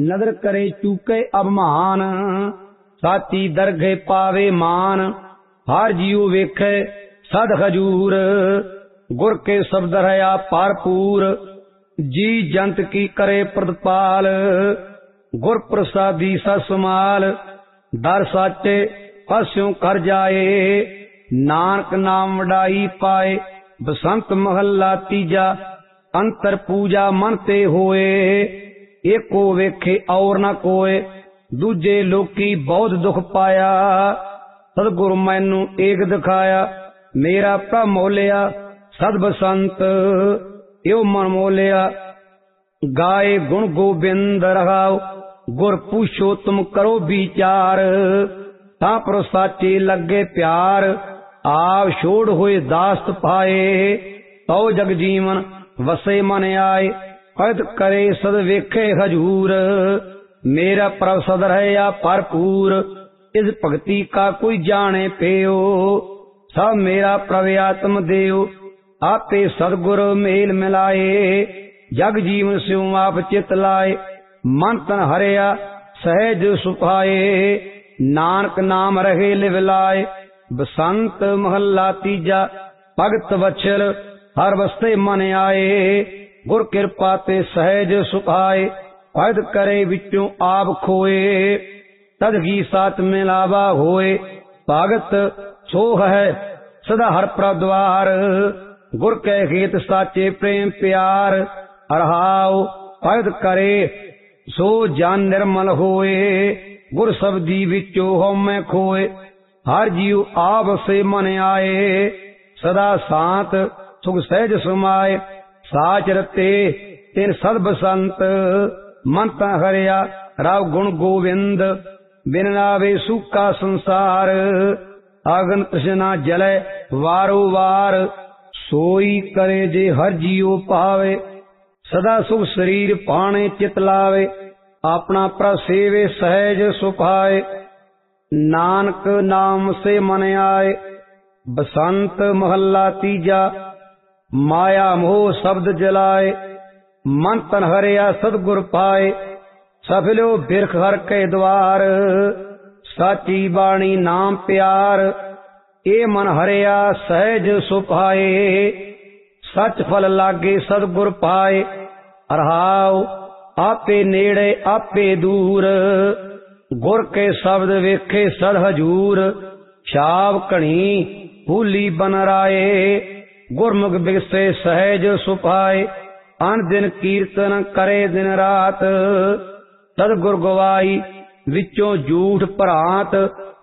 नदर करे चूके अभिमान, साची दरगे पावे मान। हर जीव वेखे सद हजूर, गुर के शब्द रहा भरपूर। जी जंत की करे प्रतिपाल, गुर प्रसादी ससमाल। दर साचे पास्यों कर जाए, नानक नाम वडाई पाए। बसंत महला तीजा, अंतर पूजा मन ते होए। एको वेखे और न कोय, दूजे लोकी बहुत दुख पाया। सतगुरु मैनू एक दिखाया, मेरा भ्रा मोलिया सद बसंत। यो मन मोलिया गाए गुण गोबिंद रहाओ, गुर पूछो तुम करो विचार। तां पर साचे लगे प्यार, आप छोड़ होए दास्त पाए। तो जग जीवन वसे मन आए, भगत करे सद वेखे हजूर। मेरा प्रभ सद रहा भरपूर, इस भगति का कोई जाने पेयो। सब मेरा प्रभ आत्म देव, आपे सदगुर मेल मिलाए। जग जीवन स्यों आप चित लाए, मन तन हरिया सहज सुखाए। नानक नाम रहे लिव लाए, बसंत महला तीजा। भगत वत्सल हर वस्ते मन आए, गुर कृपा ते सहज सुखाए। भगत करे विचों आप खोए, तद की साथ मिलावा होए। भगत सोह है सदा हर प्रद्वार, गुर के खेत साचे प्रेम प्यार। अरहाओ भगत करे सो जान निर्मल होए, गुर शब्दी विचो हउमੈ खोए। हर जीव आप से मन आए, सदा शांत सुख सहज समाए। साच रते तिन सद बसंत, मन ता हरिया राव गुण गोविंद। बिन नावे सूखा संसार, अगन तृष्णा जले वारो वार। सोई करे जे हर जीव पावे, सदा सुख शरीर पाने चित लावे। अपना प्रभ सेवे सहज सुखाए, नानक नाम से मन आए। बसंत महला तीजा, माया मोह शब्द जलाए। मन तन हरिया सदगुर पाए, सफलो बिरख हर के द्वार। साची बाणी नाम प्यार, ए मन हरिया सहज सुभाए। सच फल लागे सदगुर पाए, अरहाओ आपे नेड़े आपे दूर। गुर के शब्द वेखे सद हजूर, छाव कणी भूली बन राए। गुरमुख बिगसे सहज सुभाए, अन दिन कीर्तन करे दिन रात। सदगुर गवाई विचों झूठ भरात,